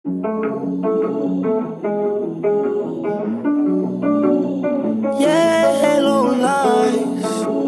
Yellow lights.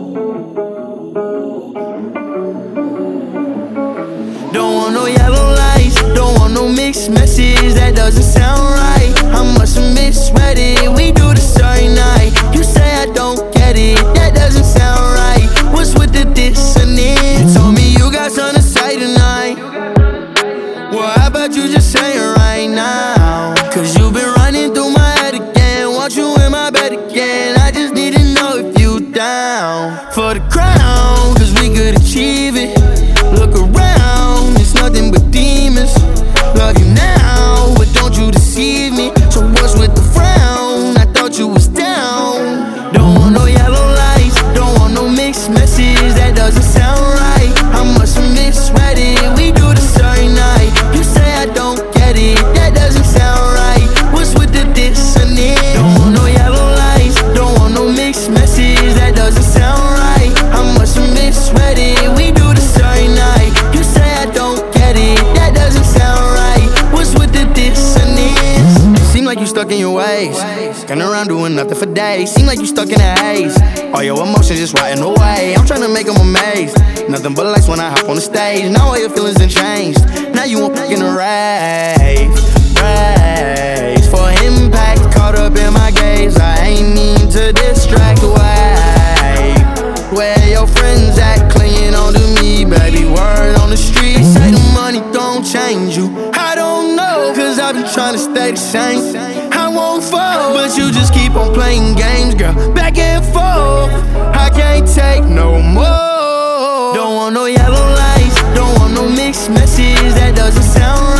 Don't want no yellow lights. Don't want no mixed messages. That doesn't sound right. I must have misread it. We do this every night. You say I don't get it. That doesn't sound right. What's with the dissonance? Told me you got something to say tonight. Well, how about you just say it right now? Cause you've been running through my head again. Want you in my bed again. I just need to know if you down for the crown. Cause we could achieve it. Look around, it's nothing but demons. Love you now, but don't you deceive me. So what's with the frown? I thought you was down. Don't want no yellow lights. Don't want no mixed messages. That doesn't sound right. I must have misread it. We do this every night. You say I don't get it. That doesn't sound right. What's with the dissonance? Don't want no yellow lights. Don't want no mixed messages. That doesn't sound right. I must have misread it. We do this every night. You say I don't get it. That doesn't sound right. What's with the dissonance? Seem like you stuck in your ways. Going around doing nothing for days. Seem like you stuck in a haze. All your emotions just rotting away. I'm trying to make them amazed. Nothing but lights when I hop on the stage. Now all your feelings done changed. Now you want in a rave. Race for impact. Caught up in my gaze. I ain't mean to distract away. Where your friends at? Clinging on to me, baby. Word on the street. Say the money don't change you. I don't know, cause I've been trying to stay the same. I won't fall, but you just keep on playing games, girl. Back and forth, I can't take no more. Don't want no yellow lights. Don't want no mixed messages. That doesn't sound right.